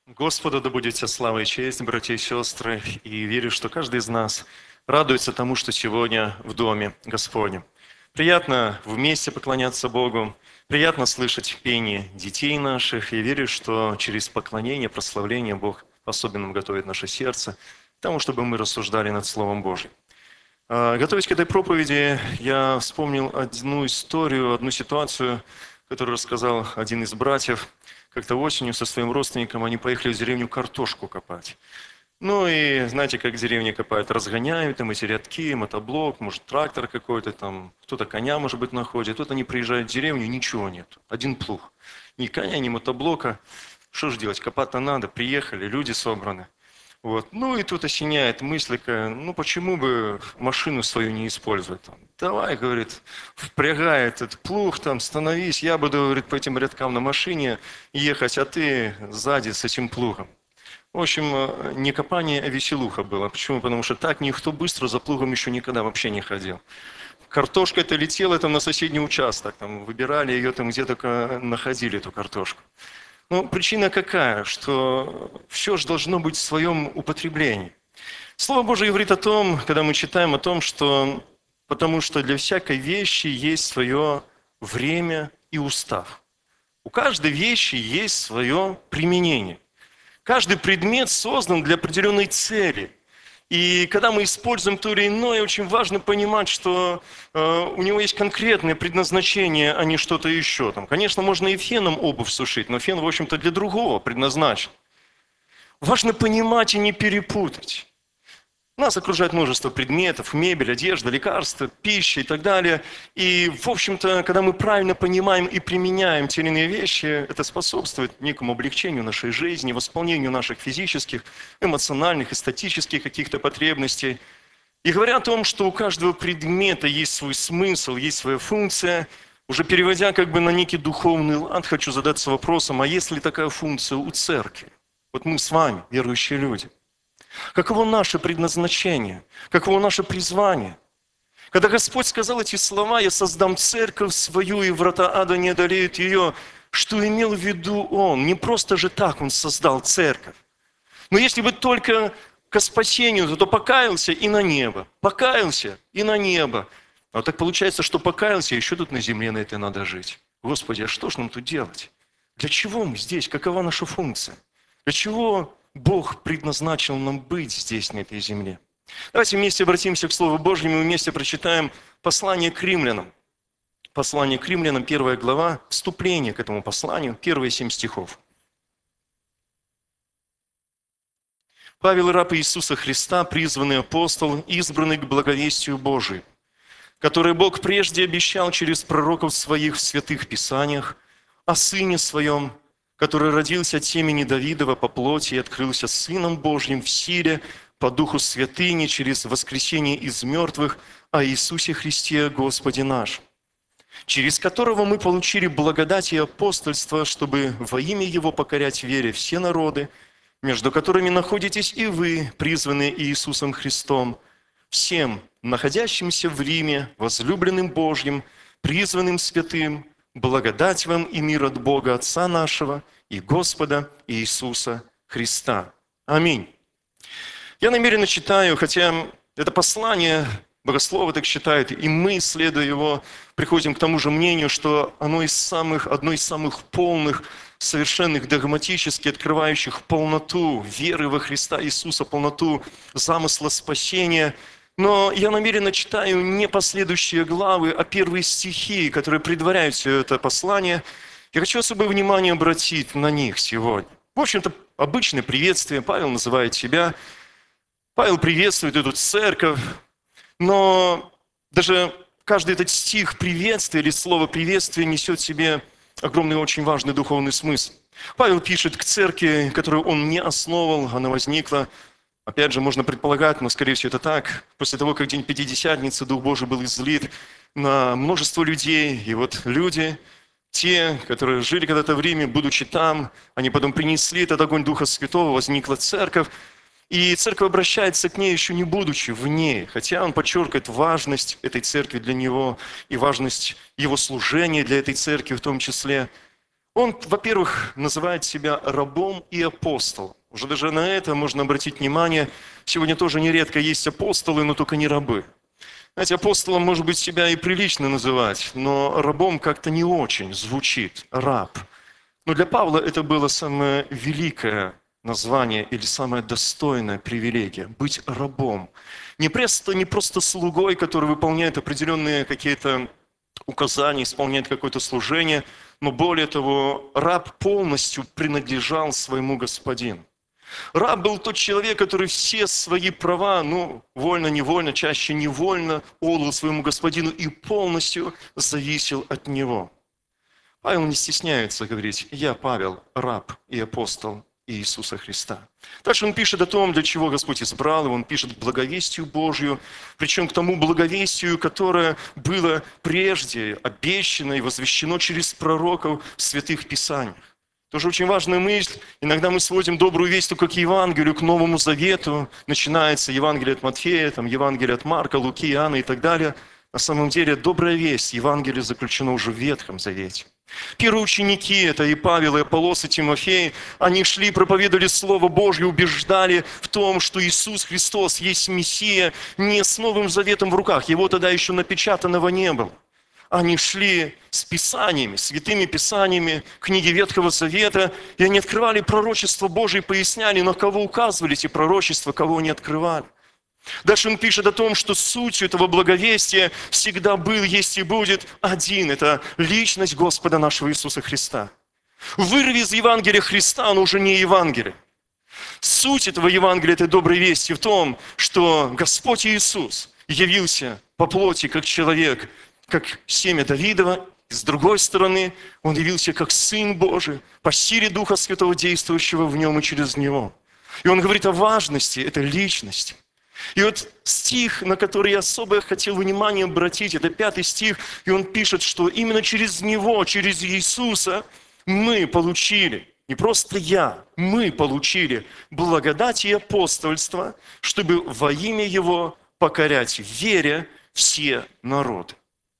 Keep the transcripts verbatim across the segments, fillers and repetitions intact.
Господу да будет вся слава и честь, братья и сестры, и верю, что каждый из нас радуется тому, что сегодня в Доме Господнем. Приятно вместе поклоняться Богу, приятно слышать пение детей наших, и верю, что через поклонение, прославление Бог по-особенному готовит наше сердце к тому, чтобы мы рассуждали над Словом Божьим. Готовясь к этой проповеди, я вспомнил одну историю, одну ситуацию, которую рассказал один из братьев. Как-то осенью со своим родственником они поехали в деревню картошку копать. Ну и знаете, как в деревне копают, разгоняют там эти рядки, мотоблок, может трактор какой-то там, кто-то коня, может быть, находит. Тут они приезжают в деревню, ничего нет, один плуг. Ни коня, ни мотоблока. Что же делать, копать-то надо, приехали, люди собраны. Вот. Ну и тут осеняет мысль, ну почему бы машину свою не использовать? Там, давай, говорит, впрягай этот плуг, там, становись, я буду, говорит, по этим рядкам на машине ехать, а ты сзади с этим плугом. В общем, не копание, а веселуха была. Почему? Потому что так никто быстро за плугом еще никогда вообще не ходил. Картошка это летела там на соседний участок, там, выбирали ее там, где только находили эту картошку. Ну, причина какая? Что все же должно быть в своем употреблении. Слово Божие говорит о том, когда мы читаем о том, что потому что для всякой вещи есть свое время и устав. У каждой вещи есть свое применение. Каждый предмет создан для определенной цели. И когда мы используем то или иное, очень важно понимать, что э, у него есть конкретное предназначение, а не что-то еще. Там, конечно, можно и феном обувь сушить, но фен, в общем-то, для другого предназначен. Важно понимать и не перепутать. Нас окружает множество предметов, мебель, одежда, лекарства, пища и так далее. И, в общем-то, когда мы правильно понимаем и применяем те или иные вещи, это способствует некому облегчению нашей жизни, восполнению наших физических, эмоциональных, эстетических каких-то потребностей. И говоря о том, что у каждого предмета есть свой смысл, есть своя функция, уже переводя как бы на некий духовный лад, хочу задаться вопросом, а есть ли такая функция у церкви? Вот мы с вами, верующие люди. Каково наше предназначение? Каково наше призвание? Когда Господь сказал эти слова, «Я создам церковь свою, и врата ада не одолеют ее», что имел в виду Он? Не просто же так Он создал церковь. Но если бы только к спасению, то покаялся и на небо. Покаялся и на небо. А вот так получается, что покаялся, еще тут на земле на это надо жить. Господи, а что ж нам тут делать? Для чего мы здесь? Какова наша функция? Для чего Бог предназначил нам быть здесь, на этой земле? Давайте вместе обратимся к Слову Божьему и вместе прочитаем послание к римлянам. Послание к римлянам, первая глава, вступление к этому посланию, первые семь стихов. Павел, раб Иисуса Христа, призванный апостол, избранный к благовестию Божию, который Бог прежде обещал через пророков своих в святых писаниях, о Сыне Своем, который родился от семени Давидова по плоти и открылся Сыном Божьим в силе, по Духу Святыни, через воскресение из мертвых, о Иисусе Христе, Господе наш, через которого мы получили благодать и апостольство, чтобы во имя Его покорять вере все народы, между которыми находитесь и вы, призванные Иисусом Христом, всем находящимся в Риме, возлюбленным Божьим, призванным святым, благодать вам и мир от Бога Отца нашего и Господа Иисуса Христа. Аминь. Я намеренно читаю, хотя это послание, богословы так считают, и мы, следуя его, приходим к тому же мнению, что оно из самых, одно из самых полных, совершенных, догматически открывающих полноту веры во Христа Иисуса, полноту замысла спасения. Но я намеренно читаю не последующие главы, а первые стихи, которые предваряют все это послание. Я хочу особое внимание обратить на них сегодня. В общем-то, обычное приветствие. Павел называет себя. Павел приветствует эту церковь. Но даже каждый этот стих приветствия или слово приветствия несет в себе огромный, очень важный духовный смысл. Павел пишет к церкви, которую он не основал, она возникла. Опять же, можно предполагать, но, скорее всего, это так. После того, как день Пятидесятницы, Дух Божий был излит на множество людей. И вот люди, те, которые жили когда-то в Риме, будучи там, они потом принесли этот огонь Духа Святого, возникла церковь. И церковь обращается к ней, еще не будучи в ней. Хотя он подчеркивает важность этой церкви для него и важность его служения для этой церкви в том числе. Он, во-первых, называет себя рабом и апостолом. Уже даже на это можно обратить внимание. Сегодня тоже нередко есть апостолы, но только не рабы. Знаете, апостолом, может быть, себя и прилично называть, но рабом как-то не очень звучит. Раб. Но для Павла это было самое великое название или самая достойная привилегия – быть рабом. Не просто, не просто слугой, который выполняет определенные какие-то указания, исполняет какое-то служение, но более того, раб полностью принадлежал своему господину. Раб был тот человек, который все свои права, ну, вольно-невольно, чаще невольно, отдал своему господину и полностью зависел от него. Павел не стесняется говорить: «Я, Павел, раб и апостол Иисуса Христа». Дальше он пишет о том, для чего Господь избрал его, он пишет к благовестию Божью, причем к тому благовестию, которое было прежде обещано и возвещено через пророков в Святых Писаниях. Тоже очень важная мысль. Иногда мы сводим добрую весть только к Евангелию, к Новому Завету. Начинается Евангелие от Матфея, там, Евангелие от Марка, Луки, Иоанна и так далее. На самом деле добрая весть, Евангелие заключено уже в Ветхом Завете. Первые ученики, это и Павел, и Аполлос, и Тимофей, они шли, проповедовали Слово Божье, убеждали в том, что Иисус Христос есть Мессия, не с Новым Заветом в руках, его тогда еще напечатанного не было. Они шли с Писаниями, святыми Писаниями, книги Ветхого Завета, и они открывали пророчество Божие, поясняли, на кого указывали эти пророчества, кого они открывали. Дальше он пишет о том, что сутью этого благовестия всегда был, есть и будет один. Это личность Господа нашего Иисуса Христа. Вырви из Евангелия Христа, оно уже не Евангелие. Суть этого Евангелия, этой доброй вести в том, что Господь Иисус явился по плоти как человек, как семя Давидова. С другой стороны, Он явился как Сын Божий, по силе Духа Святого, действующего в Нем и через Него. И Он говорит о важности этой личности. И вот стих, на который я особо хотел внимание обратить, это пятый стих, и он пишет, что именно через Него, через Иисуса мы получили, не просто я, мы получили благодать и апостольство, чтобы во имя Его покорять в вере все народы.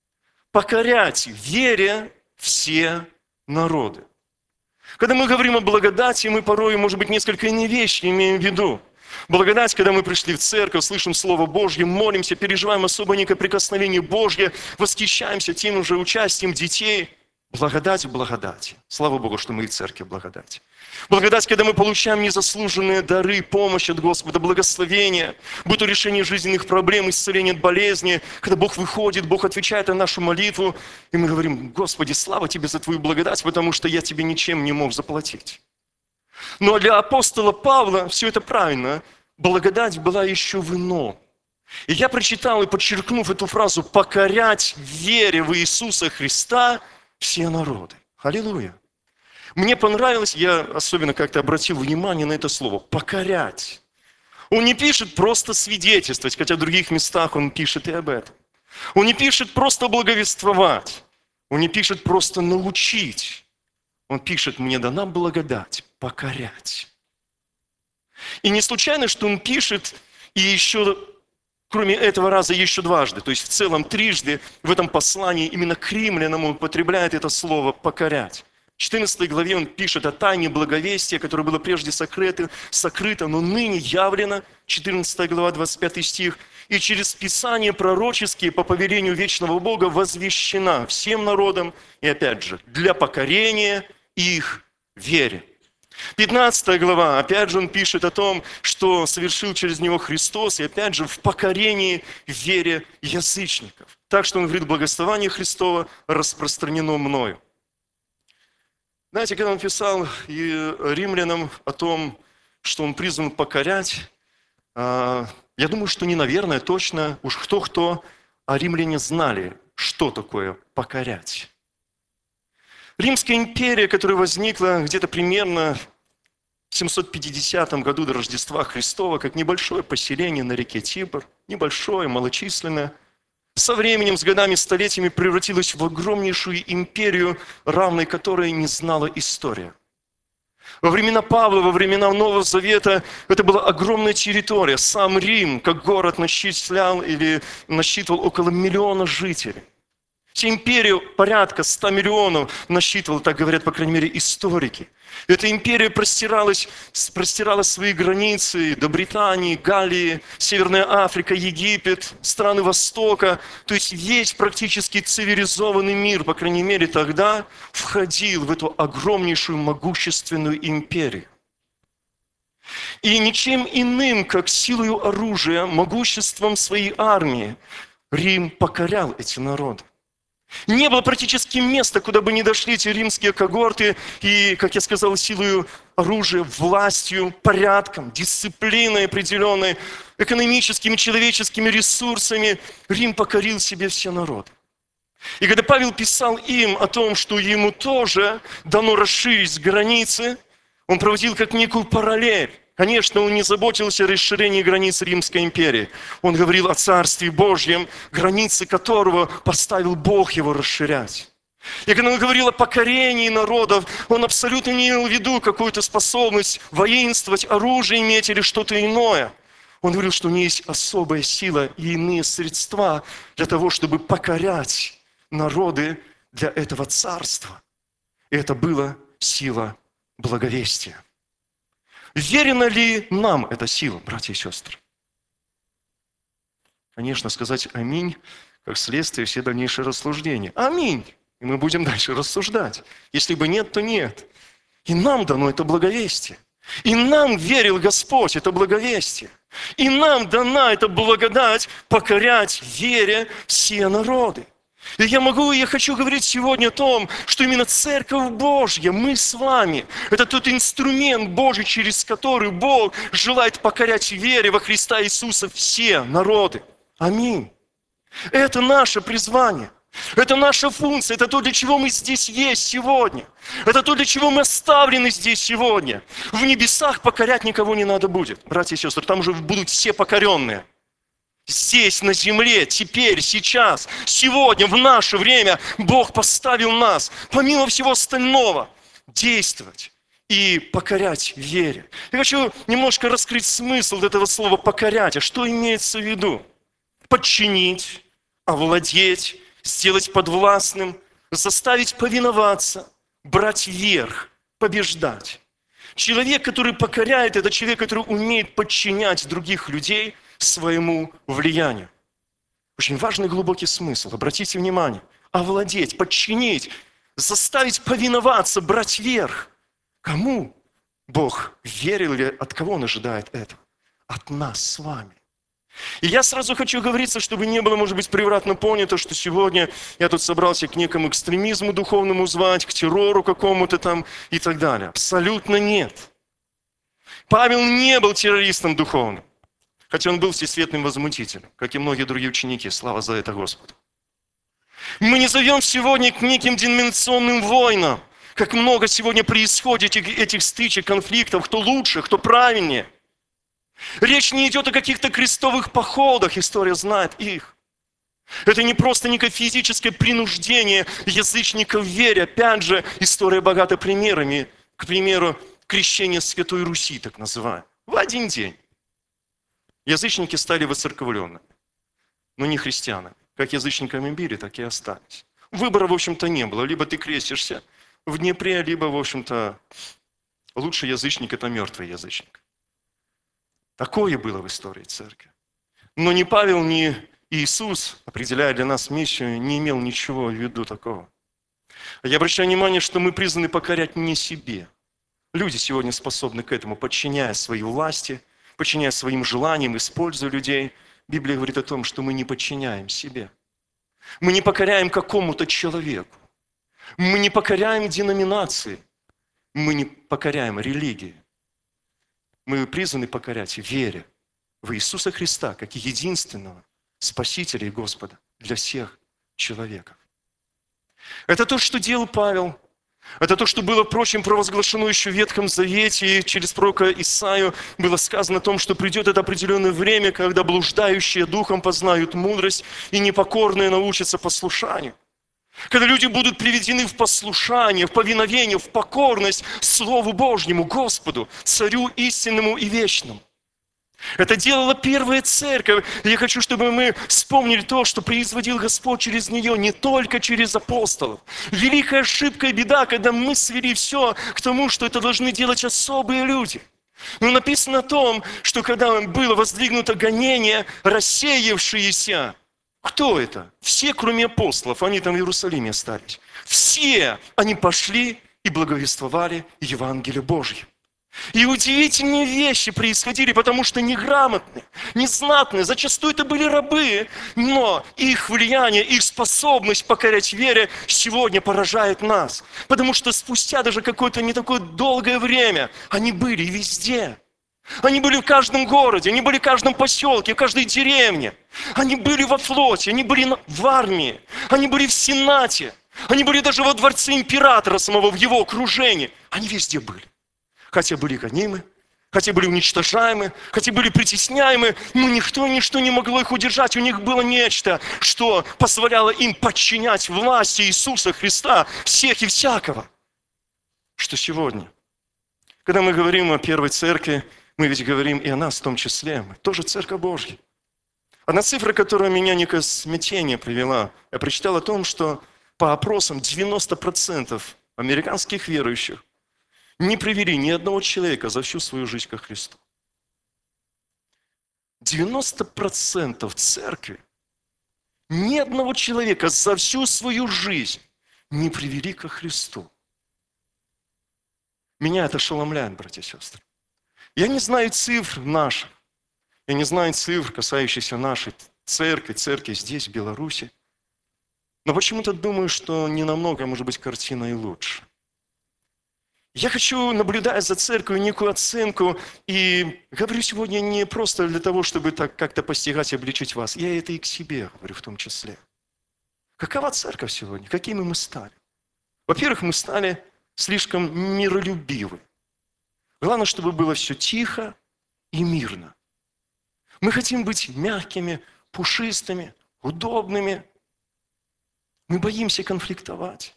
Покорять в вере все народы. Когда мы говорим о благодати, мы порой, может быть, несколько иные вещи имеем в виду. Благодать, когда мы пришли в церковь, слышим Слово Божье, молимся, переживаем особо некое прикосновение Божье, восхищаемся тем уже участием детей. Благодать в благодати. Слава Богу, что мы и в церкви благодать. Благодать, когда мы получаем незаслуженные дары, помощь от Господа, благословения, будь то решение жизненных проблем, исцеление от болезни, когда Бог выходит, Бог отвечает на нашу молитву, и мы говорим: Господи, слава Тебе за Твою благодать, потому что я Тебе ничем не мог заплатить. Но для апостола Павла все это правильно. Благодать была еще в ином. И я прочитал и подчеркнув эту фразу: покорять в вере в Иисуса Христа все народы. Аллилуйя. Мне понравилось, я особенно как-то обратил внимание на это слово «покорять». Он не пишет просто свидетельствовать, хотя в других местах он пишет и об этом. Он не пишет просто благовествовать. Он не пишет просто научить. Он пишет: мне дана благодать покорять. И не случайно, что он пишет и еще, кроме этого раза, еще дважды. То есть в целом трижды в этом послании именно к римлянам он употребляет это слово «покорять». В четырнадцатой главе он пишет о тайне благовестия, которое было прежде сокрыто, сокрыто, но ныне явлено. четырнадцатая глава, двадцать пятый стих. И через Писания пророческие по повелению вечного Бога возвещена всем народам, и опять же, для покорения их вере. пятнадцатая глава, опять же он пишет о том, что совершил через него Христос, и опять же в покорении вере язычников. Так что он говорит: благословение Христово распространено мною. Знаете, когда он писал и римлянам о том, что он призван покорять, я думаю, что не наверное, точно, уж кто-кто, а римляне знали, что такое покорять. Римская империя, которая возникла где-то примерно в семьсот пятидесятом году до Рождества Христова, как небольшое поселение на реке Тибр, небольшое, малочисленное, со временем, с годами, столетиями превратилась в огромнейшую империю, равной которой не знала история. Во времена Павла, во времена Нового Завета это была огромная территория. Сам Рим, как город, насчислял или насчитывал около миллиона жителей. Вся империя порядка ста миллионов насчитывала, так говорят, по крайней мере, историки. Эта империя простиралась, простирала свои границы до Британии, Галлии, Северная Африка, Египет, страны Востока. То есть весь практически цивилизованный мир, по крайней мере тогда, входил в эту огромнейшую могущественную империю. И ничем иным, как силою оружия, могуществом своей армии, Рим покорял эти народы. Не было практически места, куда бы не дошли эти римские когорты, и, как я сказал, силою оружия, властью, порядком, дисциплиной определенной, экономическими, человеческими ресурсами Рим покорил себе все народы. И когда Павел писал им о том, что ему тоже дано расширить границы, он проводил как некую параллель. Конечно, он не заботился о расширении границ Римской империи. Он говорил о Царстве Божьем, границы которого поставил Бог его расширять. И когда он говорил о покорении народов, он абсолютно не имел в виду какую-то способность воинствовать, оружие иметь или что-то иное. Он говорил, что у него есть особая сила и иные средства для того, чтобы покорять народы для этого царства. И это была сила благовестия. Верена ли нам эта сила, братья и сестры? Конечно, сказать «Аминь» как следствие все дальнейшие рассуждения. Аминь! И мы будем дальше рассуждать. Если бы нет, то нет. И нам дано это благовестие. И нам верил Господь это благовестие. И нам дана эта благодать покорять вере все народы. И я могу, и я хочу говорить сегодня о том, что именно Церковь Божья, мы с вами, это тот инструмент Божий, через который Бог желает покорять вере во Христа Иисуса все народы. Аминь. Это наше призвание. Это наша функция, это то, для чего мы здесь есть сегодня. Это то, для чего мы оставлены здесь сегодня. В небесах покорять никого не надо будет, братья и сестры, там уже будут все покоренные. Здесь, на земле, теперь, сейчас, сегодня, в наше время Бог поставил нас, помимо всего остального, действовать и покорять вере. Я хочу немножко раскрыть смысл этого слова «покорять». А что имеется в виду? Подчинить, овладеть, сделать подвластным, заставить повиноваться, брать верх, побеждать. Человек, который покоряет, это человек, который умеет подчинять других людей своему влиянию. Очень важный глубокий смысл. Обратите внимание. Овладеть, подчинить, заставить повиноваться, брать верх. Кому Бог верил или от кого Он ожидает этого? От нас с вами. И я сразу хочу говориться, чтобы не было, может быть, превратно понято, что сегодня я тут собрался к некому экстремизму духовному звать, к террору какому-то там и так далее. Абсолютно нет. Павел не был террористом духовным, хотя он был всесветным возмутителем, как и многие другие ученики. Слава за это Господу. Мы не зовем сегодня к неким деноминационным войнам, как много сегодня происходит этих стычек, конфликтов, кто лучше, кто правильнее. Речь не идет о каких-то крестовых походах, история знает их. Это не просто некое физическое принуждение язычников в вере. Опять же, история богата примерами. К примеру, крещение Святой Руси, так называемое. В один день. Язычники стали воцерковленными, но не христианами. Как язычниками били, так и остались. Выбора, в общем-то, не было. Либо ты крестишься в Днепре, либо, в общем-то, лучший язычник – это мертвый язычник. Такое было в истории церкви. Но ни Павел, ни Иисус, определяя для нас миссию, не имел ничего в виду такого. Я обращаю внимание, что мы призваны покорять не себе. Люди сегодня способны к этому, подчиняя своей власти, подчиняя своим желаниям, используя людей. Библия говорит о том, что мы не подчиняем себе. Мы не покоряем какому-то человеку. Мы не покоряем деноминации. Мы не покоряем религии. Мы призваны покорять вере в Иисуса Христа, как единственного Спасителя и Господа для всех человеков. Это то, что делал Павел. Это то, что было, впрочем, провозглашено еще в Ветхом Завете, и через пророка Исаию было сказано о том, что придет это определенное время, когда блуждающие духом познают мудрость, и непокорные научатся послушанию. Когда люди будут приведены в послушание, в повиновение, в покорность Слову Божьему, Господу, Царю истинному и вечному. Это делала первая церковь. И я хочу, чтобы мы вспомнили то, что производил Господь через нее, не только через апостолов. Великая ошибка и беда, когда мы свели все к тому, что это должны делать особые люди. Но написано о том, что когда было воздвигнуто гонение, рассеявшиеся, кто это? Все, кроме апостолов, они там в Иерусалиме остались. Все они пошли и благовествовали Евангелие Божье. И удивительные вещи происходили, потому что неграмотные, незнатные, зачастую это были рабы, но их влияние, их способность покорять вере сегодня поражает нас. Потому что спустя даже какое-то не такое долгое время они были везде. Они были в каждом городе, они были в каждом поселке, в каждой деревне. Они были во флоте, они были в армии, они были в Сенате, они были даже во дворце императора самого, в его окружении. Они везде были. Хотя были гонимы, хотя были уничтожаемы, хотя были притесняемы, но никто и ничто не могло их удержать. У них было нечто, что позволяло им подчинять власти Иисуса Христа, всех и всякого. Что сегодня, когда мы говорим о первой церкви, мы ведь говорим и о нас в том числе. Мы тоже Церковь Божья. Одна цифра, которая меня не к смятению привела, я прочитал о том, что по опросам девяносто процентов американских верующих не привели ни одного человека за всю свою жизнь ко Христу. девяносто процентов церкви ни одного человека за всю свою жизнь не привели ко Христу. Меня это ошеломляет, братья и сестры. Я не знаю цифр наших, я не знаю цифр, касающихся нашей церкви, церкви здесь, в Беларуси. Но почему-то думаю, что не намного, может быть, картина и лучше. Я хочу, наблюдая за церковью, некую оценку, и говорю сегодня не просто для того, чтобы так как-то постигать и обличить вас. Я это и к себе говорю в том числе. Какова церковь сегодня? Какими мы стали? Во-первых, мы стали слишком миролюбивы. Главное, чтобы было все тихо и мирно. Мы хотим быть мягкими, пушистыми, удобными. Мы боимся конфликтовать.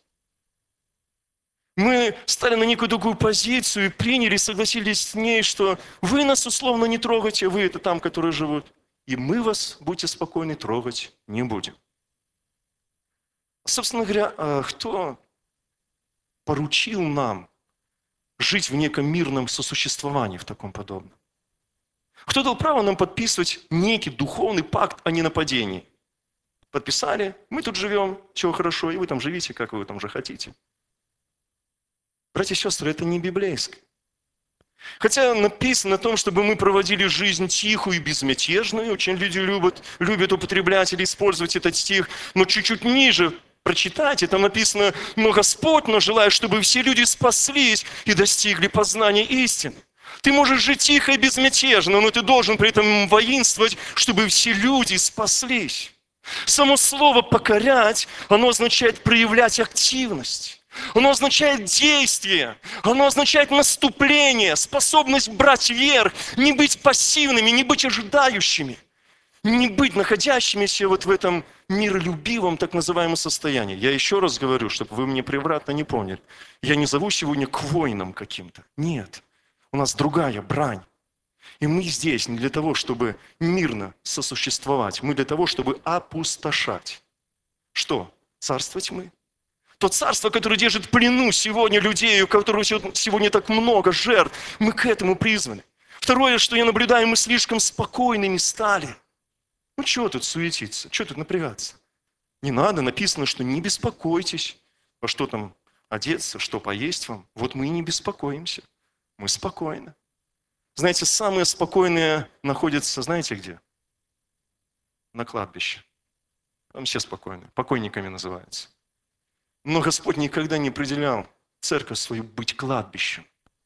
Мы стали на некую другую позицию и приняли, согласились с ней, что вы нас условно не трогаете, вы это там, которые живут, и мы вас, будьте спокойны, трогать не будем. Собственно говоря, кто поручил нам жить в неком мирном сосуществовании в таком подобном? Кто дал право нам подписывать некий духовный пакт о ненападении? Подписали, мы тут живем, все хорошо, и вы там живите, как вы там же хотите. Братья и сестры, это не библейское. Хотя написано о том, чтобы мы проводили жизнь тихую и безмятежную. Очень люди любят, любят употреблять или использовать этот стих. Но чуть-чуть ниже прочитайте, там написано: «Но Господь, но желает, чтобы все люди спаслись и достигли познания истины». Ты можешь жить тихо и безмятежно, но ты должен при этом воинствовать, чтобы все люди спаслись. Само слово «покорять», оно означает проявлять активность. Оно означает действие, оно означает наступление, способность брать вверх, не быть пассивными, не быть ожидающими, не быть находящимися вот в этом миролюбивом так называемом состоянии. Я еще раз говорю, чтобы вы мне превратно не поняли. Я не зову сегодня к воинам каким-то. Нет, у нас другая брань. И мы здесь не для того, чтобы мирно сосуществовать, мы для того, чтобы опустошать. Что? Царство тьмы. То царство, которое держит в плену сегодня людей, у которого сегодня так много жертв, мы к этому призваны. Второе, что я наблюдаю, мы слишком спокойными стали. Ну, чего тут суетиться, чего тут напрягаться? Не надо, написано, что не беспокойтесь, во что там одеться, что поесть вам. Вот мы и не беспокоимся, мы спокойны. Знаете, самые спокойные находятся, знаете где? На кладбище. Там все спокойны, покойниками называются. Но Господь никогда не определял церковь свою быть кладбищем.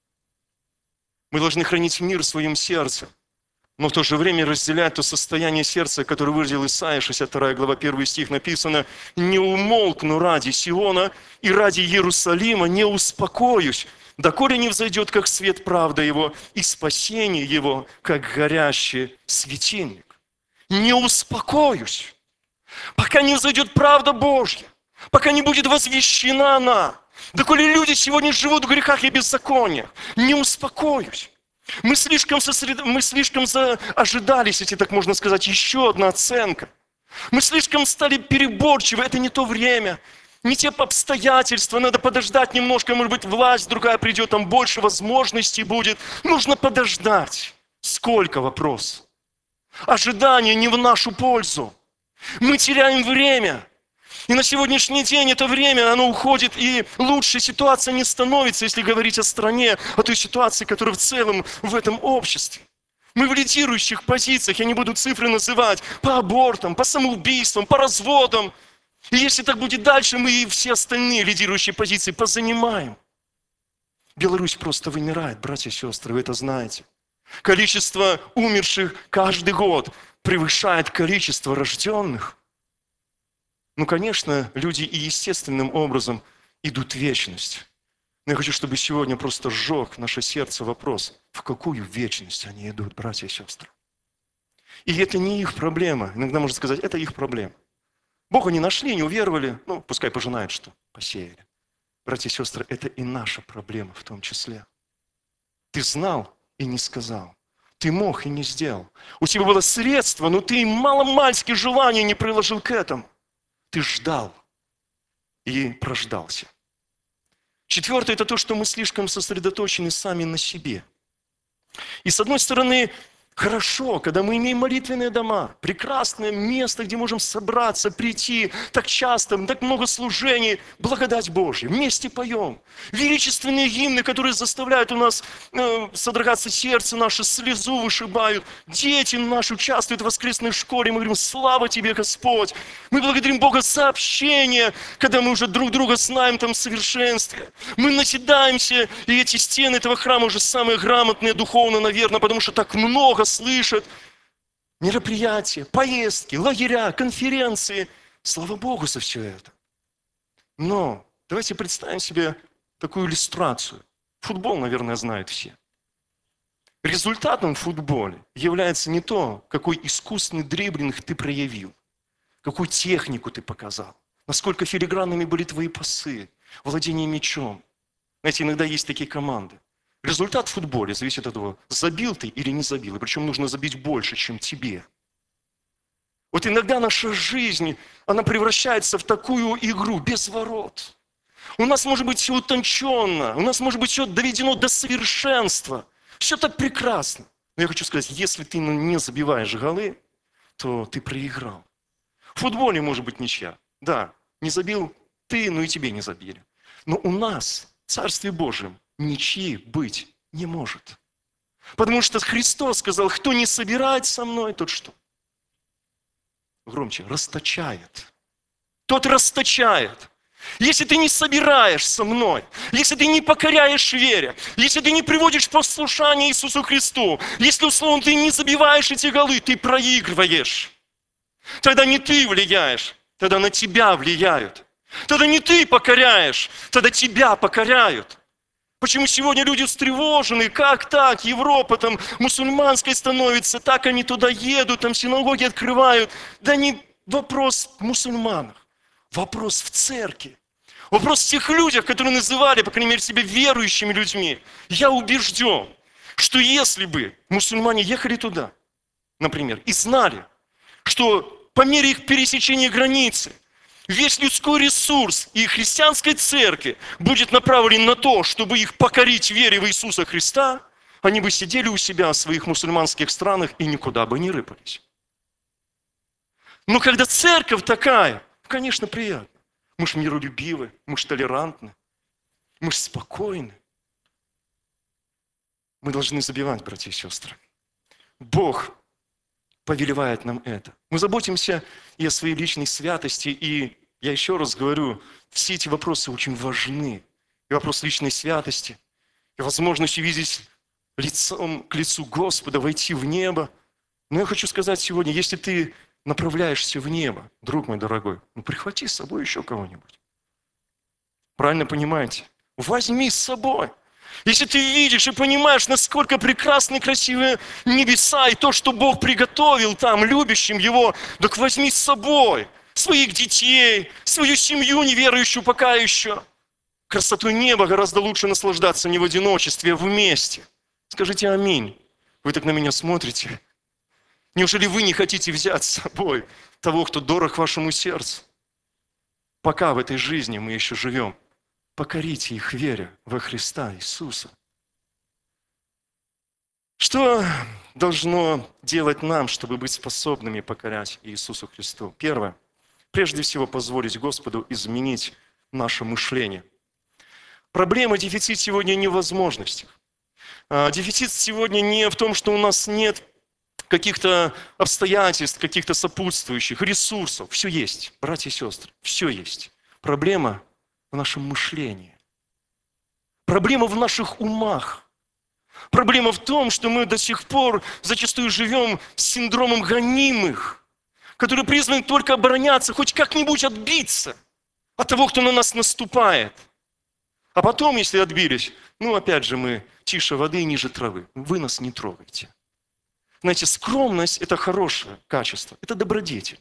Мы должны хранить мир в своем сердце, но в то же время разделять то состояние сердца, которое выразил Исайя, шестьдесят вторая глава, первый стих, написано: «Не умолкну ради Сиона и ради Иерусалима не успокоюсь, доколе не взойдет, как свет правда его, и спасение его, как горящий светильник». Не успокоюсь, пока не взойдет правда Божья. Пока не будет возвещена она, доколе люди сегодня живут в грехах и беззакониях, не успокоюсь. Мы слишком, сосред... мы слишком за... ожидались, если так можно сказать, еще одна оценка. Мы слишком стали переборчивы, это не то время, не те обстоятельства, надо подождать немножко, может быть, власть другая придет, там больше возможностей будет. Нужно подождать. Сколько вопрос? Ожидание не в нашу пользу. Мы теряем время. И на сегодняшний день это время, оно уходит, и лучше ситуация не становится, если говорить о стране, о той ситуации, которая в целом в этом обществе. Мы в лидирующих позициях, я не буду цифры называть, по абортам, по самоубийствам, по разводам. И если так будет дальше, мы и все остальные лидирующие позиции позанимаем. Беларусь просто вымирает, братья и сестры, вы это знаете. Количество умерших каждый год превышает количество рожденных. Ну, конечно, люди и естественным образом идут в вечность. Но я хочу, чтобы сегодня просто сжег наше сердце вопрос, в какую вечность они идут, братья и сестры. И это не их проблема. Иногда можно сказать, это их проблема. Бога не нашли, не уверовали, ну, пускай пожинают, что посеяли. Братья и сестры, это и наша проблема в том числе. Ты знал и не сказал. Ты мог и не сделал. У тебя было средство, но ты маломальски желания не приложил к этому. Ты ждал и прождался. Четвертое – это то, что мы слишком сосредоточены сами на себе. И с одной стороны, хорошо, когда мы имеем молитвенные дома, прекрасное место, где можем собраться, прийти, так часто, так много служений, благодать Божья, вместе поем. Величественные гимны, которые заставляют у нас э, содрогаться сердце наше, слезу вышибают. Дети наши участвуют в воскресной школе, мы говорим, слава Тебе, Господь. Мы благодарим Бога за общение, когда мы уже друг друга знаем там в совершенстве. Мы наседаемся, и эти стены этого храма уже самые грамотные духовно, наверное, потому что так много слышат. Мероприятия, поездки, лагеря, конференции. Слава Богу за все это. Но давайте представим себе такую иллюстрацию. Футбол, наверное, знают все. Результатом в футболе является не то, какой искусственный дриблинг ты проявил, какую технику ты показал, насколько филигранными были твои пасы, владение мячом. Знаете, иногда есть такие команды. Результат в футболе зависит от того, забил ты или не забил. И причем нужно забить больше, чем тебе. Вот иногда наша жизнь, она превращается в такую игру без ворот. У нас может быть все утонченно, у нас может быть все доведено до совершенства. Все так прекрасно. Но я хочу сказать, если ты не забиваешь голы, то ты проиграл. В футболе может быть ничья. Да, не забил ты, но и тебе не забили. Но у нас, в Царстве Божьем, ничьи быть не может. Потому что Христос сказал, кто не собирает со мной, тот что? Громче, расточает. Тот расточает. Если ты не собираешь со мной, если ты не покоряешь вере, если ты не приводишь послушание Иисусу Христу, если, условно, ты не забиваешь эти голы, ты проигрываешь. Тогда не ты влияешь, тогда на тебя влияют. Тогда не ты покоряешь, тогда тебя покоряют. Почему сегодня люди встревожены? Как так? Европа там мусульманской становится, так они туда едут, там синагоги открывают. Да не вопрос в мусульманах, вопрос в церкви. Вопрос в тех людях, которые называли, по крайней мере, себя верующими людьми. Я убежден, что если бы мусульмане ехали туда, например, и знали, что по мере их пересечения границы, весь людской ресурс и христианской церкви будет направлен на то, чтобы их покорить вере в Иисуса Христа, они бы сидели у себя в своих мусульманских странах и никуда бы не рыпались. Но когда церковь такая, конечно, приятно. Мы ж миролюбивы, мы ж толерантны, мы ж спокойны. Мы должны забивать, братья и сестры. Бог повелевает нам это. Мы заботимся и о своей личной святости, и я еще раз говорю, все эти вопросы очень важны. И вопрос личной святости, и возможность увидеть лицом к лицу Господа, войти в небо. Но я хочу сказать сегодня, если ты направляешься в небо, друг мой дорогой, ну прихвати с собой еще кого-нибудь. Правильно понимаете? Возьми с собой. Если ты видишь и понимаешь, насколько прекрасны и красивые небеса, и то, что Бог приготовил там, любящим Его, так возьми с собой своих детей, свою семью неверующую пока еще. Красотой неба гораздо лучше наслаждаться не в одиночестве, а вместе. Скажите аминь. Вы так на меня смотрите. Неужели вы не хотите взять с собой того, кто дорог вашему сердцу? Пока в этой жизни мы еще живем, покорите их вере во Христа Иисуса. Что должно делать нам, чтобы быть способными покорять Иисусу Христу? Первое. Прежде всего, позволить Господу изменить наше мышление. Проблема, дефицит сегодня не в возможностях. Дефицит сегодня не в том, что у нас нет каких-то обстоятельств, каких-то сопутствующих, ресурсов. Все есть, братья и сестры, все есть. Проблема в нашем мышлении. Проблема в наших умах. Проблема в том, что мы до сих пор зачастую живем с синдромом гонимых, который призван только обороняться, хоть как-нибудь отбиться от того, кто на нас наступает. А потом, если отбились, ну опять же мы тише воды и ниже травы. Вы нас не трогайте. Знаете, скромность – это хорошее качество, это добродетель.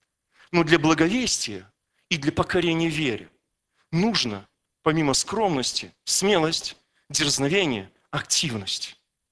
Но для благовестия и для покорения вере нужно, помимо скромности, смелость, дерзновение, активность.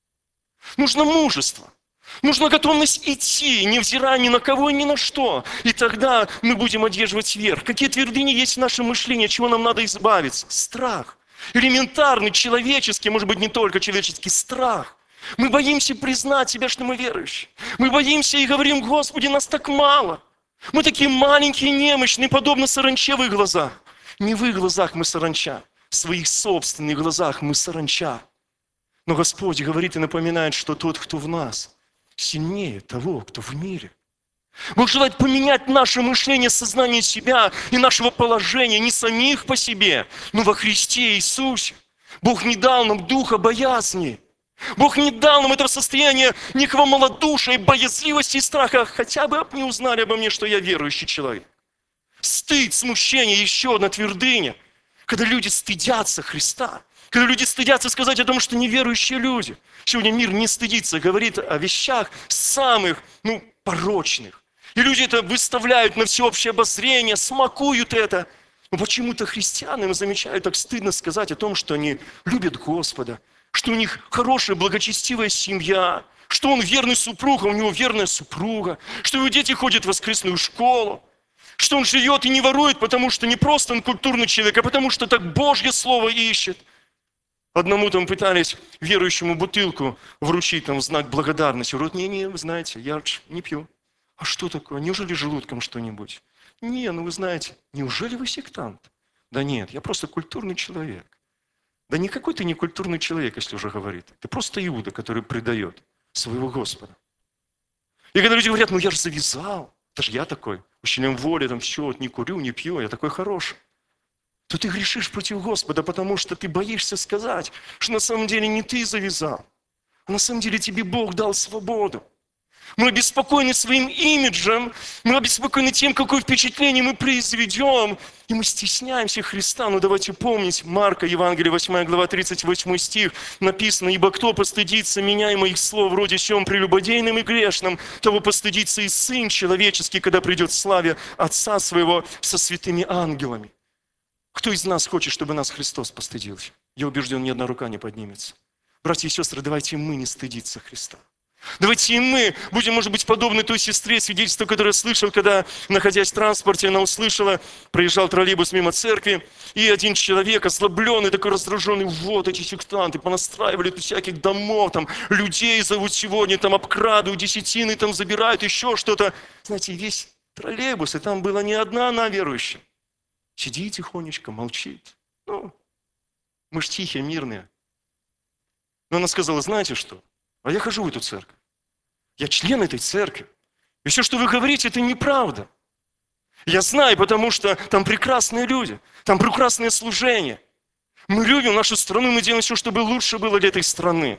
Нужно мужество. Нужна готовность идти, невзирая ни на кого и ни на что. И тогда мы будем одерживать верх. Какие твердыни есть в нашем мышлении, от чего нам надо избавиться? Страх. Элементарный, человеческий, может быть, не только человеческий страх. Мы боимся признать себя, что мы верующие. Мы боимся и говорим: Господи, нас так мало. Мы такие маленькие, немощные, подобно саранче в их глазах. Не в их глазах мы саранча, в своих собственных глазах мы саранча. Но Господь говорит и напоминает, что тот, кто в нас, сильнее того, кто в мире. Бог желает поменять наше мышление, сознание себя и нашего положения, не самих по себе, но во Христе Иисусе. Бог не дал нам духа боязни. Бог не дал нам этого состояния некого малодушия, боязливости и страха. Хотя бы не узнали обо мне, что я верующий человек. Стыд, смущение, еще одна твердыня. Когда люди стыдятся Христа. Когда люди стыдятся сказать о том, что неверующие люди. Сегодня мир не стыдится, говорит о вещах самых, ну, порочных. И люди это выставляют на всеобщее обозрение, смакуют это. Но почему-то христианам замечают, так стыдно сказать о том, что они любят Господа, что у них хорошая, благочестивая семья, что он верный супруг, а у него верная супруга, что его дети ходят в воскресную школу, что он живет и не ворует, потому что не просто он культурный человек, а потому что так Божье Слово ищет. Одному там пытались верующему бутылку вручить там в знак благодарности. Говорит: не-не, вы знаете, я не пью. А что такое? Неужели желудком что-нибудь? Не, ну вы знаете, неужели вы сектант? Да нет, я просто культурный человек. Да никакой ты не культурный человек, если уже говорит. Ты просто Иуда, который предает своего Господа. И когда люди говорят: ну я же завязал, это же я такой, усилием воли, там все, вот, не курю, не пью, я такой хороший. То ты грешишь против Господа, потому что ты боишься сказать, что на самом деле не ты завязал, а на самом деле тебе Бог дал свободу. Мы обеспокоены своим имиджем, мы обеспокоены тем, какое впечатление мы произведем, и мы стесняемся Христа. Но давайте помнить, Марка, Евангелие, восьмая глава, тридцать восьмой стих, написано: «Ибо кто постыдится меня и моих слов вроде сем прелюбодейным и грешным, того постыдится и Сын Человеческий, когда придет в славе Отца Своего со святыми ангелами». Кто из нас хочет, чтобы нас Христос постыдился? Я убежден, ни одна рука не поднимется. Братья и сестры, давайте мы не стыдиться Христа. Давайте и мы будем, может быть, подобны той сестре, свидетельство, которое я слышал, когда, находясь в транспорте, она услышала, проезжал троллейбус мимо церкви, и один человек, озлобленный, такой раздраженный: вот эти сектанты понастраивали тут всяких домов, там, людей зовут сегодня, там, обкрадывают, десятины там забирают, еще что-то. Знаете, весь троллейбус, и там была не одна она верующая. Сидит тихонечко, молчит. Ну, мы ж тихие, мирные. Но она сказала: знаете что? А я хожу в эту церковь. Я член этой церкви. И все, что вы говорите, это неправда. Я знаю, потому что там прекрасные люди, там прекрасное служение. Мы любим нашу страну, мы делаем все, чтобы лучше было для этой страны.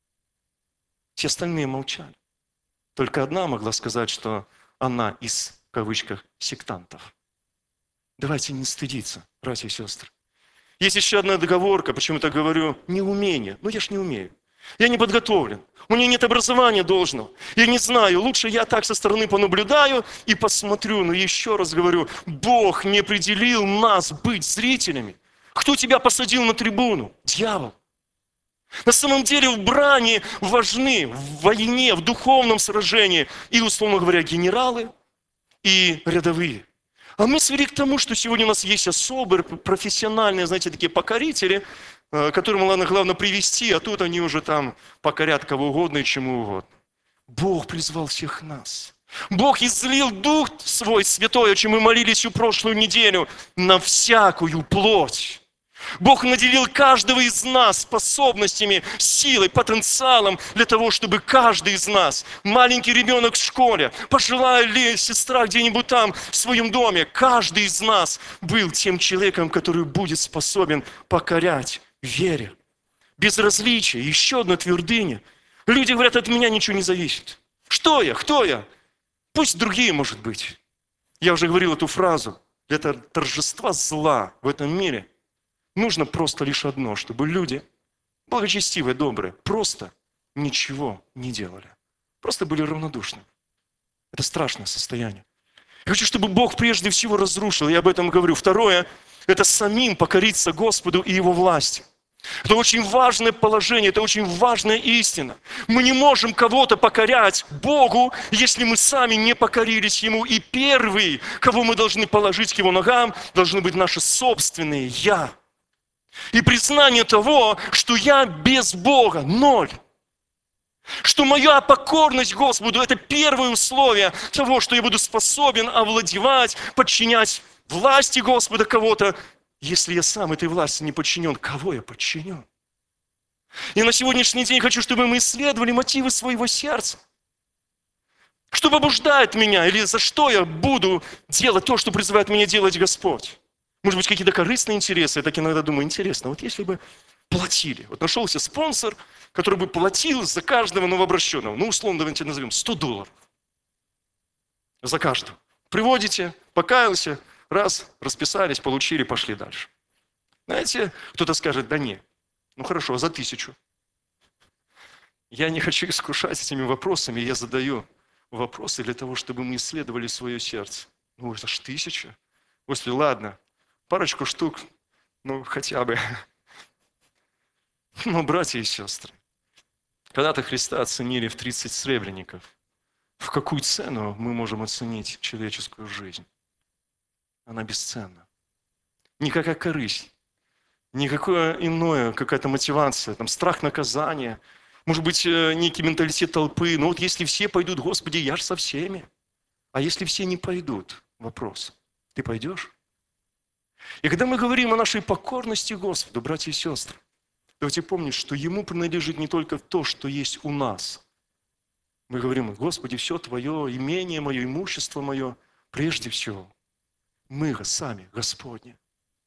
Все остальные молчали. Только одна могла сказать, что она из, в кавычках, сектантов. Давайте не стыдиться, братья и сестры. Есть еще одна договорка, почему так говорю, неумение. Ну я ж не умею. Я не подготовлен. У меня нет образования должного. Я не знаю. Лучше я так со стороны понаблюдаю и посмотрю. Но еще раз говорю, Бог не определил нас быть зрителями. Кто тебя посадил на трибуну? Дьявол. На самом деле в брани важны, в войне, в духовном сражении и, условно говоря, генералы, и рядовые. А мы свели к тому, что сегодня у нас есть особые, профессиональные, знаете, такие покорители, которым, ладно, главное привести, а тут они уже там покорят кого угодно и чему угодно. Бог призвал всех нас. Бог излил Дух Свой Святой, о чем мы молились всю прошлую неделю, на всякую плоть. Бог наделил каждого из нас способностями, силой, потенциалом для того, чтобы каждый из нас, маленький ребенок в школе, пожилая ли сестра где-нибудь там в своем доме, каждый из нас был тем человеком, который будет способен покорять вере. Безразличие, еще одна твердыня. Люди говорят, от меня ничего не зависит. Что я? Кто я? Пусть другие, может быть. Я уже говорил эту фразу. Для торжества зла в этом мире нужно просто лишь одно, чтобы люди, благочестивые, добрые, просто ничего не делали. Просто были равнодушны. Это страшное состояние. Я хочу, чтобы Бог прежде всего разрушил, я об этом говорю. Второе, это самим покориться Господу и Его власти. Это очень важное положение, это очень важная истина. Мы не можем кого-то покорять Богу, если мы сами не покорились Ему. И первый, кого мы должны положить к Его ногам, должны быть наши собственные «я». И признание того, что я без Бога, ноль. Что моя покорность Господу – это первое условие того, что я буду способен овладевать, подчинять власти Господа кого-то. Если я сам этой власти не подчинен, кого я подчинен? И на сегодняшний день хочу, чтобы мы исследовали мотивы своего сердца. Что побуждает меня, или за что я буду делать то, что призывает меня делать Господь? Может быть, какие-то корыстные интересы. Я так иногда думаю, интересно, вот если бы платили. Вот нашелся спонсор, который бы платил за каждого новообращенного. Ну, условно, давайте назовем сто долларов. За каждого. Приводите, покаялся, раз, расписались, получили, пошли дальше. Знаете, кто-то скажет, да не, ну хорошо, а за тысячу? Я не хочу искушать этими вопросами, я задаю вопросы для того, чтобы мы исследовали свое сердце. Ну, это ж тысяча. Господи, ладно, парочку штук, ну, хотя бы. Но, братья и сестры, когда-то Христа оценили в тридцать сребреников. В какую цену мы можем оценить человеческую жизнь? Она бесценна. Никакая корысть, никакое иное, какая-то мотивация, там, страх наказания, может быть, некий менталитет толпы. Но вот если все пойдут, Господи, я же со всеми. А если все не пойдут? Вопрос. Ты пойдешь? И когда мы говорим о нашей покорности Господу, братья и сестры, давайте помнить, что Ему принадлежит не только то, что есть у нас. Мы говорим, Господи, все Твое, имение мое, имущество мое, прежде всего, мы сами, Господни.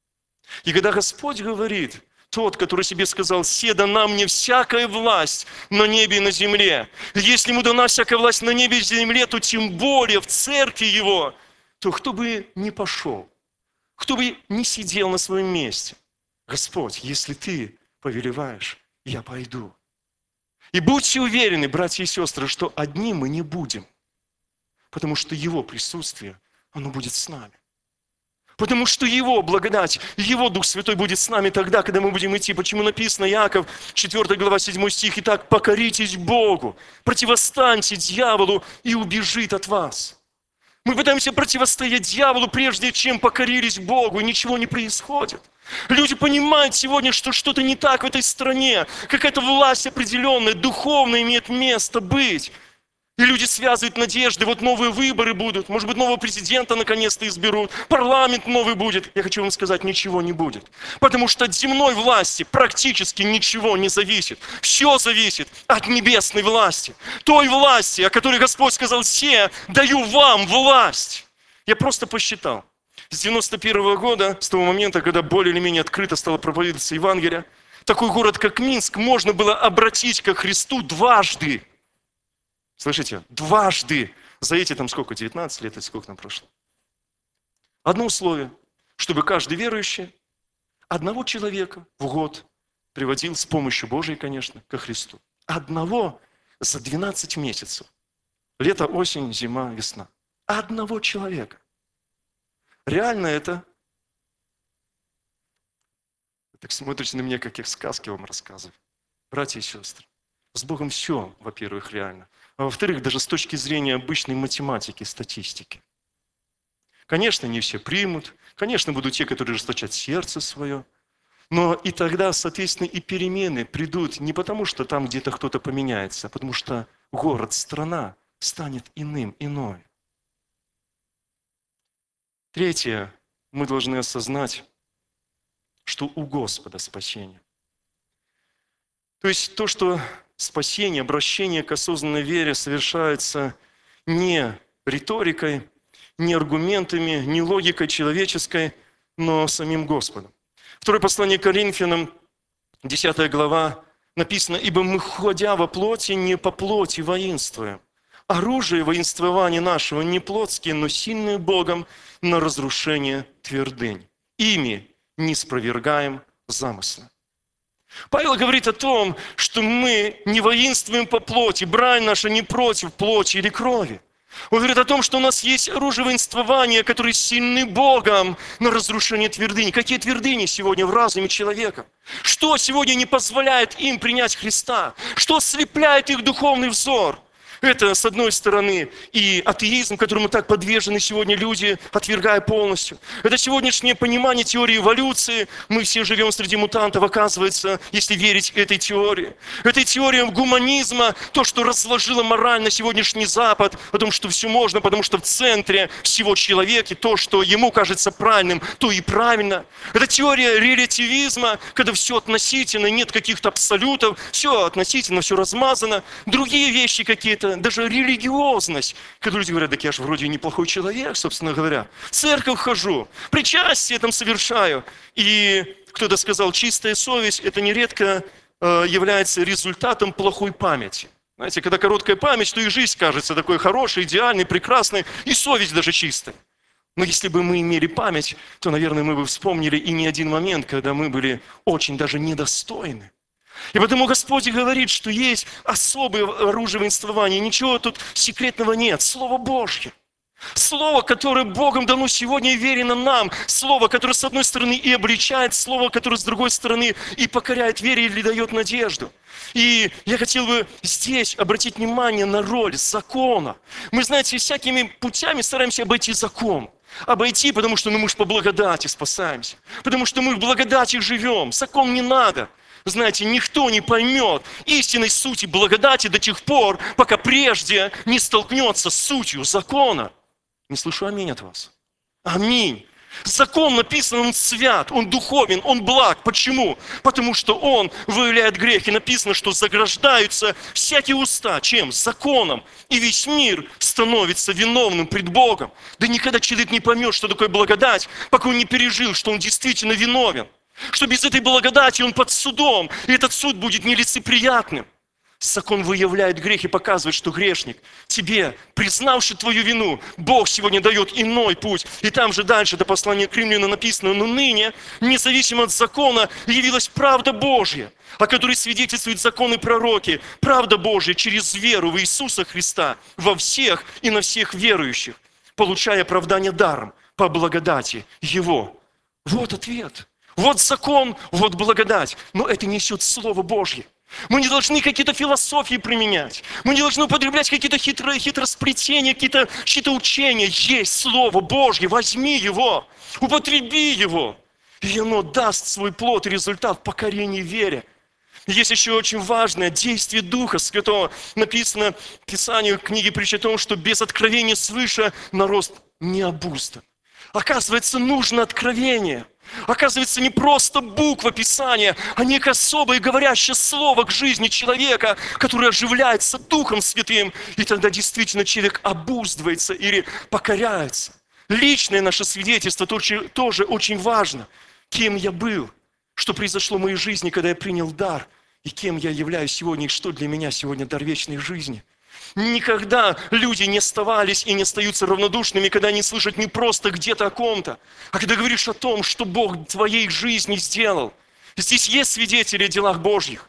И когда Господь говорит, тот, который себе сказал, «Се дана мне всякая власть на небе и на земле». Если Ему дана всякая власть на небе и на земле, то тем более в церкви Его, то кто бы ни пошел, кто бы ни сидел на своем месте, Господь, если Ты повелеваешь, я пойду. И будьте уверены, братья и сестры, что одни мы не будем, потому что Его присутствие, оно будет с нами. Потому что Его благодать, Его Дух Святой будет с нами тогда, когда мы будем идти. Почему написано, Иаков, четвёртая глава, седьмой стих, «Итак, покоритесь Богу, противостаньте дьяволу, и убежит от вас». Мы пытаемся противостоять дьяволу, прежде чем покорились Богу, и ничего не происходит. Люди понимают сегодня, что что-то не так в этой стране, какая-то власть определенная, духовная имеет место быть. И люди связывают надежды, вот новые выборы будут, может быть, нового президента наконец-то изберут, парламент новый будет. Я хочу вам сказать, ничего не будет. Потому что от земной власти практически ничего не зависит. Все зависит от небесной власти. Той власти, о которой Господь сказал, «Се, даю вам власть». Я просто посчитал. С девяносто первого года, с того момента, когда более или менее открыто стало проповедоваться Евангелие, такой город, как Минск, можно было обратить ко Христу дважды. Слышите? Дважды. За эти там сколько? девятнадцать лет, или сколько нам прошло? Одно условие, чтобы каждый верующий одного человека в год приводил с помощью Божией, конечно, ко Христу. Одного за двенадцать месяцев. Лето, осень, зима, весна. Одного человека. Реально это... Вы так смотрите на меня, как я сказки вам рассказываю. братья и сестры, с Богом все, во-первых, реально. А во-вторых, даже с точки зрения обычной математики, статистики. Конечно, не все примут. Конечно, будут те, которые расточат сердце свое. Но и тогда, соответственно, и перемены придут не потому, что там где-то кто-то поменяется, а потому что город, страна станет иным, иной. Третье. Мы должны осознать, что у Господа спасение. То есть то, что спасение, обращение к осознанной вере совершается не риторикой, не аргументами, не логикой человеческой, но самим Господом. Второе послание к Коринфянам, десятая глава, написано: «Ибо мы, ходя во плоти, не по плоти воинствуем. Оружие воинствования нашего не плотские, но сильные Богом на разрушение твердынь. Ими не спровергаем замыслы». Павел говорит о том, что мы не воинствуем по плоти, брань наша не против плоти или крови. Он говорит о том, что у нас есть оружие воинствования, которые сильны Богом на разрушение твердынь. Какие твердыни сегодня в разуме человека? Что сегодня не позволяет им принять Христа? Что ослепляет их духовный взор? Это, с одной стороны, и атеизм, которому так подвержены сегодня люди, отвергая полностью. Это сегодняшнее понимание теории эволюции. Мы все живем среди мутантов, оказывается, если верить этой теории. Это теория гуманизма, то, что разложило морально сегодняшний Запад, о том, что все можно, потому что в центре всего человека, то, что ему кажется правильным, то и правильно. Это теория релятивизма, когда все относительно, нет каких-то абсолютов, все относительно, все размазано. Другие вещи какие-то, даже религиозность, когда люди говорят: так я же вроде неплохой человек, собственно говоря. В церковь хожу, причастие там совершаю. И кто-то сказал, чистая совесть, это нередко э, является результатом плохой памяти. Знаете, когда короткая память, то и жизнь кажется такой хорошей, идеальной, прекрасной, и совесть даже чистая. Но если бы мы имели память, то, наверное, мы бы вспомнили и не один момент, когда мы были очень даже недостойны. И потому Господь говорит, что есть особое оружие воинствования. Ничего тут секретного нет. Слово Божье. Слово, которое Богом дано сегодня и верено нам. Слово, которое с одной стороны и обличает, слово, которое с другой стороны и покоряет вере или дает надежду. И я хотел бы здесь обратить внимание на роль закона. Мы, знаете, всякими путями стараемся обойти закон. Обойти, потому что ну, мы же по благодати спасаемся. Потому что мы в благодати живем. Закон не надо. Знаете, никто не поймет истинной сути благодати до тех пор, пока прежде не столкнется с сутью закона. Не слышу аминь от вас. Аминь. Закон написан, он свят, он духовен, он благ. Почему? Потому что он выявляет грех. И написано, что заграждаются всякие уста. Чем? Законом. И весь мир становится виновным пред Богом. Да никогда человек не поймет, что такое благодать, пока он не пережил, что он действительно виновен. Что без этой благодати он под судом, и этот суд будет нелицеприятным. Закон выявляет грех и показывает, что грешник, тебе, признавший твою вину, Бог сегодня дает иной путь. И там же дальше, до послания к Римлянам написано: но ныне, независимо от закона, явилась правда Божья, о которой свидетельствуют законы и пророки. Правда Божья через веру в Иисуса Христа во всех и на всех верующих, получая оправдание даром по благодати Его. Вот ответ. Вот закон, вот благодать. Но это несет Слово Божье. Мы не должны какие-то философии применять. Мы не должны употреблять какие-то хитрые, хитросплетения, какие-то чьи-то учения. Есть Слово Божье, возьми его, употреби его. И оно даст свой плод и результат в покорении вере. Есть еще очень важное действие Духа Святого. Написано в Писании, в книге Притч о том, что без откровения свыше народ не обуздан. Оказывается, нужно откровение. Оказывается, не просто буква Писания, а некое особое говорящее слово к жизни человека, которое оживляется Духом Святым. И тогда действительно человек обуздывается или покоряется. Личное наше свидетельство тоже очень важно. Кем я был, что произошло в моей жизни, когда я принял дар, и кем я являюсь сегодня, и что для меня сегодня дар вечной жизни. Никогда люди не оставались и не остаются равнодушными, когда они слышат не просто где-то о ком-то, а когда говоришь о том, что Бог в твоей жизни сделал. Здесь есть свидетели о делах Божьих.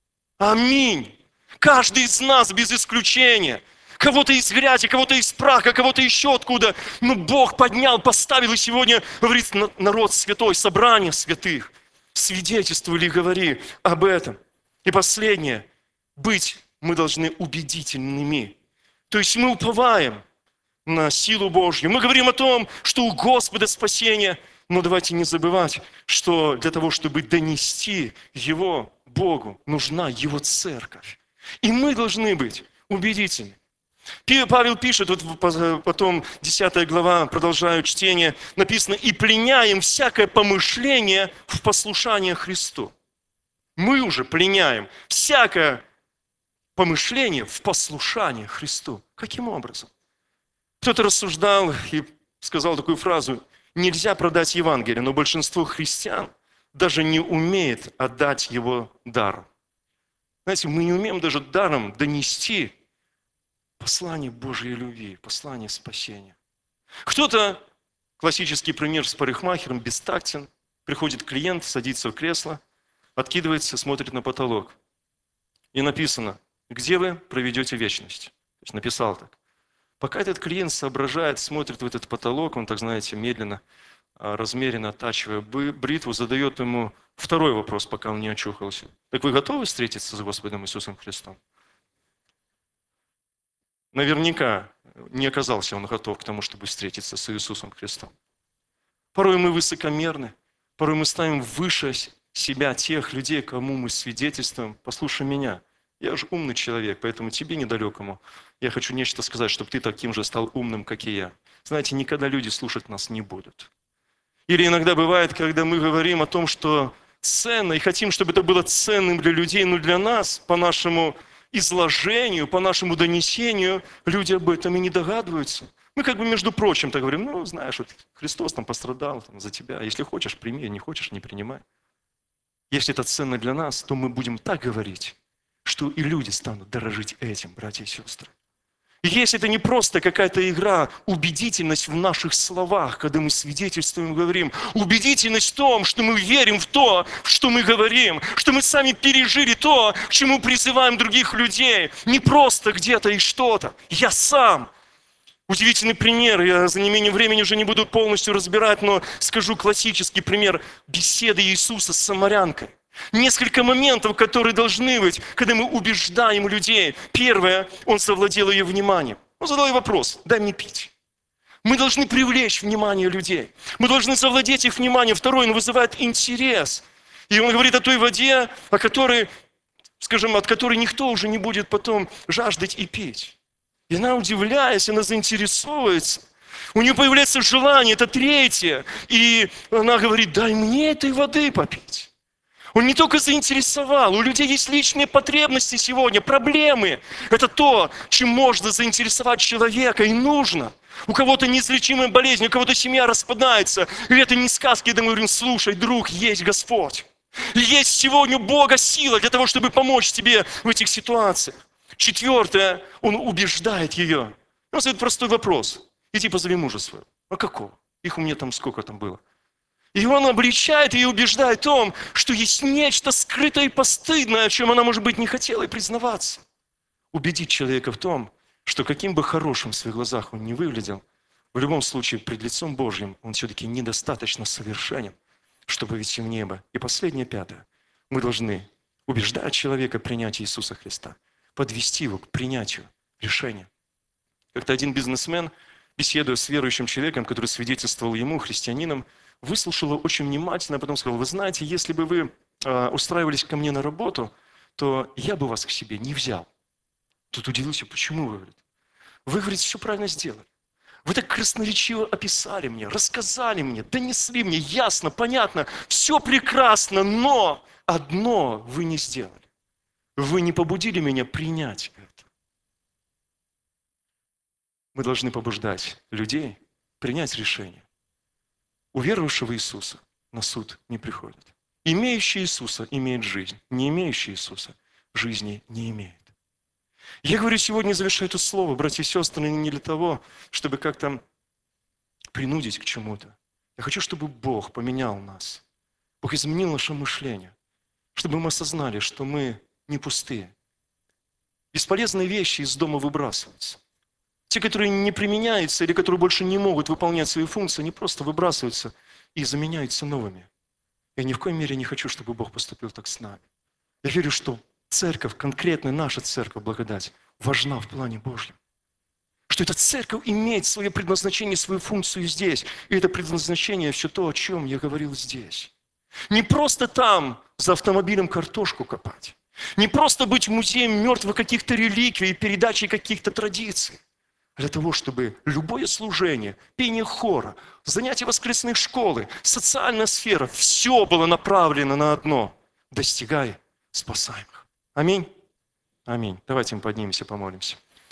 Аминь. Каждый из нас без исключения. Кого-то из грязи, кого-то из праха, кого-то еще откуда. Но Бог поднял, поставил, и сегодня, говорит, народ святой, собрание святых. Свидетельствуй или говори об этом. И последнее. Быть мы должны убедительными. То есть мы уповаем на силу Божью. Мы говорим о том, что у Господа спасение. Но давайте не забывать, что для того, чтобы донести Его Богу, нужна Его церковь. И мы должны быть убедительны. Павел пишет, вот потом десятая глава, продолжаю чтение, написано, «И пленяем всякое помышление в послушание Христу». Мы уже пленяем всякое помышление в послушание Христу. Каким образом? Кто-то рассуждал и сказал такую фразу, нельзя продать Евангелие, но большинство христиан даже не умеет отдать его даром. Знаете, мы не умеем даже даром донести послание Божьей любви, послание спасения. Кто-то, классический пример с парикмахером, бестактен, приходит клиент, садится в кресло, откидывается, смотрит на потолок. И написано, где вы проведете вечность. То есть написал так. Пока этот клиент соображает, смотрит в этот потолок, он так, знаете, медленно, размеренно оттачивая бритву, задает ему второй вопрос, пока он не очухался. Так вы готовы встретиться с Господом Иисусом Христом? Наверняка не оказался он готов к тому, чтобы встретиться с Иисусом Христом. Порой мы высокомерны, порой мы ставим выше себя тех людей, кому мы свидетельствуем. Послушай меня, я же умный человек, поэтому тебе недалекому я хочу нечто сказать, чтобы ты таким же стал умным, как и я. Знаете, никогда люди слушать нас не будут. Или иногда бывает, когда мы говорим о том, что ценно, и хотим, чтобы это было ценным для людей, но для нас, по нашему изложению, по нашему донесению, люди об этом и не догадываются. Мы как бы, между прочим, так говорим, ну, знаешь, вот Христос там пострадал там, за тебя. Если хочешь, прими, не хочешь, не принимай. Если это ценно для нас, то мы будем так говорить, что и люди станут дорожить этим, братья и сестры. И если это не просто какая-то игра, убедительность в наших словах, когда мы свидетельствуем, говорим, убедительность в том, что мы верим в то, что мы говорим, что мы сами пережили то, к чему призываем других людей, не просто где-то и что-то. Я сам. Удивительный пример, я за неимением времени уже не буду полностью разбирать, но скажу классический пример беседы Иисуса с самарянкой. Несколько моментов, которые должны быть, когда мы убеждаем людей. Первое, он завладел ее вниманием. Он задал ей вопрос, дай мне пить. Мы должны привлечь внимание людей. Мы должны завладеть их вниманием. Второе, он вызывает интерес. И он говорит о той воде, о которой, скажем, от которой никто уже не будет потом жаждать и пить. И она, удивляясь, она заинтересовывается. У нее появляется желание, это третье. И она говорит, дай мне этой воды попить. Он не только заинтересовал, у людей есть личные потребности сегодня, проблемы. Это то, чем можно заинтересовать человека, и нужно. У кого-то неизлечимая болезнь, у кого-то семья распадается. И это не сказки, когда мы говорим, слушай, друг, есть Господь. И есть сегодня у Бога сила для того, чтобы помочь тебе в этих ситуациях. Четвертое, он убеждает ее. Он задает простой вопрос. Иди позови мужа своего. А какого? Их у меня там сколько там было? И он обличает и убеждает в том, что есть нечто скрытое и постыдное, о чем она, может быть, не хотела и признаваться. Убедить человека в том, что каким бы хорошим в своих глазах он не выглядел, в любом случае пред лицом Божьим он все-таки недостаточно совершенен, чтобы войти в небо. И последнее, пятое. Мы должны убеждать человека принять Иисуса Христа, подвести его к принятию решения. Как-то один бизнесмен, беседуя с верующим человеком, который свидетельствовал ему, христианином, выслушал его очень внимательно, а потом сказал, вы знаете, если бы вы э, устраивались ко мне на работу, то я бы вас к себе не взял. Тут удивился, почему, вы, говорит. Вы, говорите, все правильно сделали. Вы так красноречиво описали мне, рассказали мне, донесли мне, ясно, понятно, все прекрасно, но одно вы не сделали. Вы не побудили меня принять это. Мы должны побуждать людей принять решение. У верующего Иисуса на суд не приходит. Имеющий Иисуса имеет жизнь, не имеющий Иисуса жизни не имеет. Я говорю сегодня, завершаю это слово, братья и сестры, не для того, чтобы как-то принудить к чему-то. Я хочу, чтобы Бог поменял нас. Бог изменил наше мышление, чтобы мы осознали, что мы не пустые. Бесполезные вещи из дома выбрасываются. Те, которые не применяются или которые больше не могут выполнять свои функции, они просто выбрасываются и заменяются новыми. Я ни в коей мере не хочу, чтобы Бог поступил так с нами. Я верю, что церковь, конкретно наша церковь, благодать, важна в плане Божьем. Что эта церковь имеет свое предназначение, свою функцию здесь. И это предназначение все то, о чем я говорил здесь. Не просто там за автомобилем картошку копать. Не просто быть музеем мертвых каких-то реликвий и передачей каких-то традиций. А для того, чтобы любое служение, пение хора, занятия воскресной школы, социальная сфера, все было направлено на одно. Достигай спасаемых. Аминь. Аминь. Давайте мы поднимемся, помолимся.